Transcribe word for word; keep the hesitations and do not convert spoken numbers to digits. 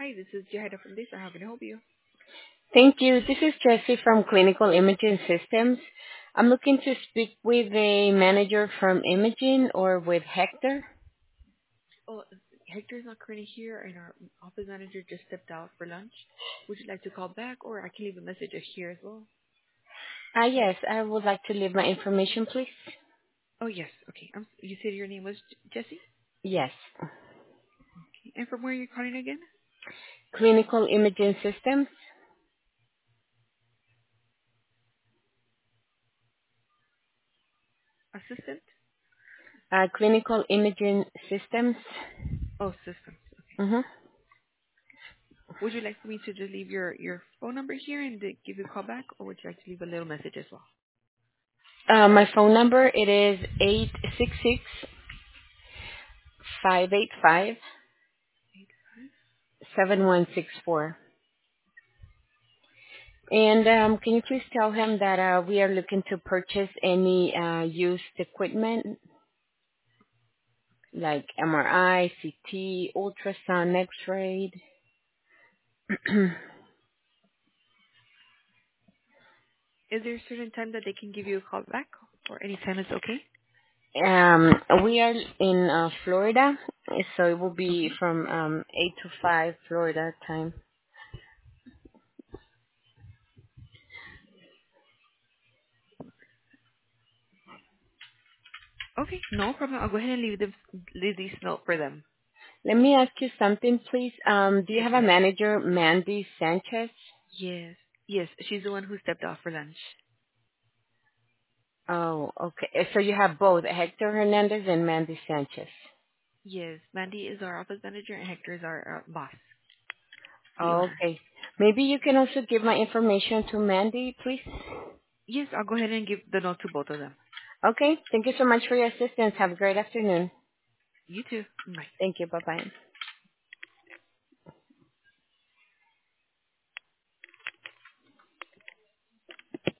Hi, this is Jahida from Disa. How can I help you? Thank you. This is Jessie from Clinical Imaging Systems. I'm looking to speak with a manager from Imaging or with Hector. Oh, Hector is not currently here, and our office manager just stepped out for lunch. Would you like to call back, or I can leave a message here as well? Ah, yes, I would like to leave my information, please. Oh, yes. Okay. Um, you said your name was J- Jessie? Yes. Okay. And from where are you calling again? Clinical Imaging Systems. Assistant? Uh, Clinical Imaging Systems. Oh, systems. Okay. Mm-hmm. Would you like for me to just leave your, your phone number here and to give you a call back, or would you like to leave a little message as well? Uh, my phone number, it is eight six six, five eight five, seven one six four. And um, can you please tell him that uh, we are looking to purchase any uh, used equipment like M R I, C T, ultrasound, X-ray. Is there a certain time that they can give you a call back, or any time is okay? um, we are in uh, Florida, so it will be Okay. from um, eight to five Florida time. Okay. No problem. I'll go ahead and leave, them, leave these note for them. Let me ask you something, please. Um, do you Yes, have a ma'am. manager, Mandy Sanchez? Yes. Yes, she's the one who stepped off for lunch. Oh, okay. So you have both Hector Hernandez and Mandy Sanchez. Yes, Mandy is our office manager and Hector is our uh, boss, the Oh, owner. okay. Maybe you can also give my information to Mandy, please. Yes, I'll go ahead and give the note to both of them. Okay. Thank you so much for your assistance. Have a great afternoon. You too. Bye. Thank you. Bye-bye.